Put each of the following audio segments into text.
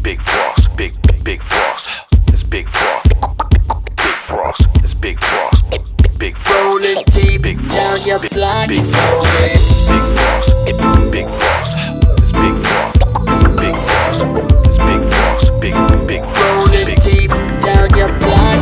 Big Frost, big Frost. It's Big Frost, Big Frost. It's Big Frost, Big Frost. Rolling deep Big Frost, down your block. Big Frost. It's Big Frost, Big Frost. It's Big Frost, Big Frost. It's Big Frost, Big Frost. Rolling deep down your block.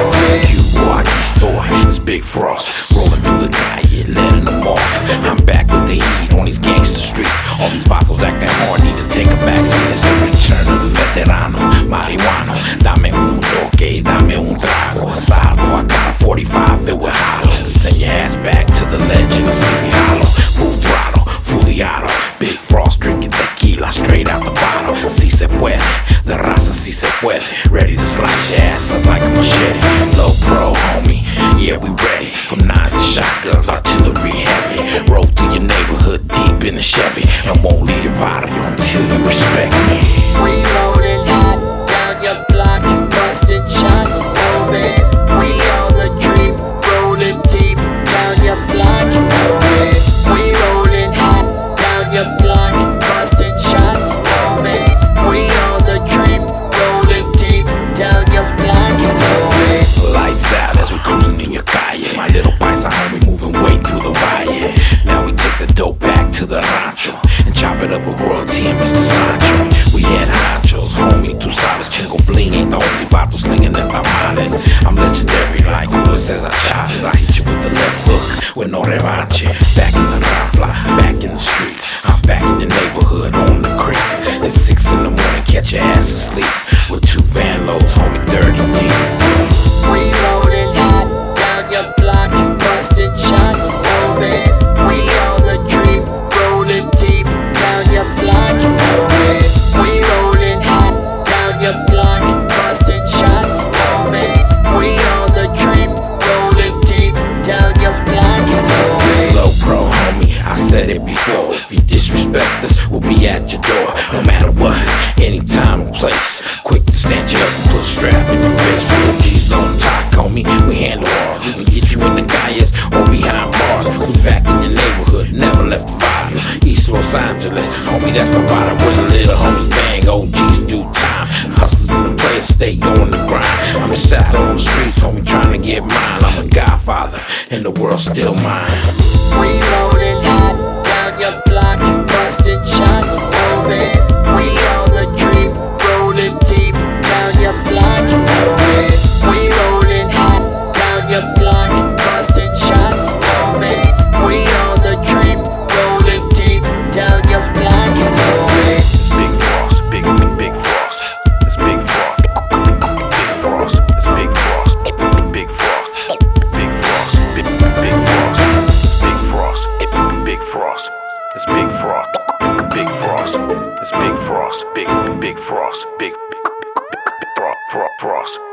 It's Big Frost, rolling through the calle, letting them off. I'm back with the heat on these gangster streets. All these vatos acting hard, need to take a backseat. It's the return of the veterano, marihuano. Dame un toque, dame un trago. Asado, I got a 45 filled with hollows to send your ass back to the legend of Sleepy Hollow. Full throttle, fully auto. Big Frost drinking tequila straight out the bottle. Si se puede, the raza si se puede. Ready to slice your ass up like a machete. Low pro, homie. Yeah, we ready. From knives to shotguns, artillery heavy. Roll through your neighborhood deep in the Chevy. And won't leave your barrio until you respect me. We rolling hot down your block, busting shots, oh man. We on the creep, rolling deep down your block, oh man. We rolling hot down your block, busting shots, oh man. We on the creep, rolling deep down your block, oh man. Lights out as we cruising in your calle. My little paisa homie moving way through the valle. Now we take the dope back to the rancho and chop it up with royalty and Mr. Sancho. We had honchos, homie, tú sabes, chingo bling ain't the only vato slinging them tamales. I'm legendary like Julio Cesar Chavez. I hit you with the left hook with no revanche. Back in the fly, back in the streets. I'm back in the neighborhood on the creek. It's 6 in the morning, catch your ass asleep with 2 van loads, homie, 30 deep. We rolling hot down your block, busting shots, oh man. We on the creep, rolling deep down your block, oh man. We rolling hot down your block, busting shots, oh man. We on the creep, rolling deep down your block, oh man. Low pro, homie, I said it before. If you disrespect us, we'll be at your door. No matter what, anytime or place. Quick to snatch you up and put a strap in your face. OGs don't talk, homie, we handle ours. We can get you in the calles or behind bars. Who's back in your neighborhood, never left the vibe. East Los Angeles, homie, that's my vibe. Where the little homies bang, OGs do time. Hustlers in the place, stay on the grind. I'm just out on the streets, homie, trying to get mine. I'm a godfather, and the world's still mine. We rolling hot down your block, busting shots, oh man. We on the creep, rolling deep down your block, oh man. We rolling hot down your block, busting shots, oh man. We on the creep, rolling deep down your block, oh man. It's Big Frost, Big Frost. It's Big Frost, Big Frost. It's Big Frost, Big Frost, Big Frost, Big Frost. It's Big Frost, Big Frost. It's Big Frost, Big Frost. It's Big Frost, Big Frost, Big Frost.